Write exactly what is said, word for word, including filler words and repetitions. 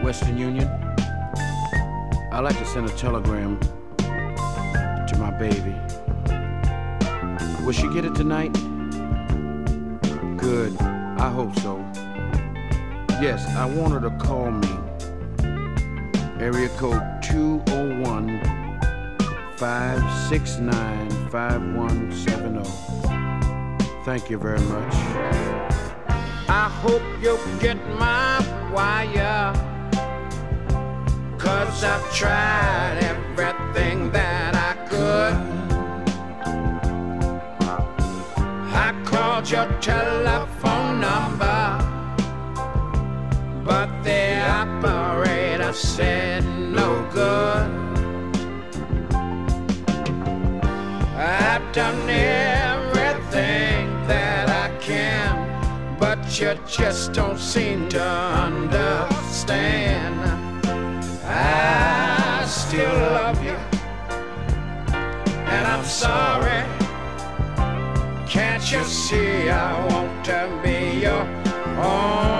Western Union. I'd like to send a telegram to my baby. Will she get it tonight? Good. I hope so. Yes, I want her to call me. Area code two oh one, five six nine, five one seven oh. Thank you very much. I hope you'll get my wire, 'cause I've tried everything that I could. I called your telephone number, but the operator said no good. I've done everything that I can, but you just don't seem to understand. I still love you, and I'm sorry. Can't you see I want to be your own?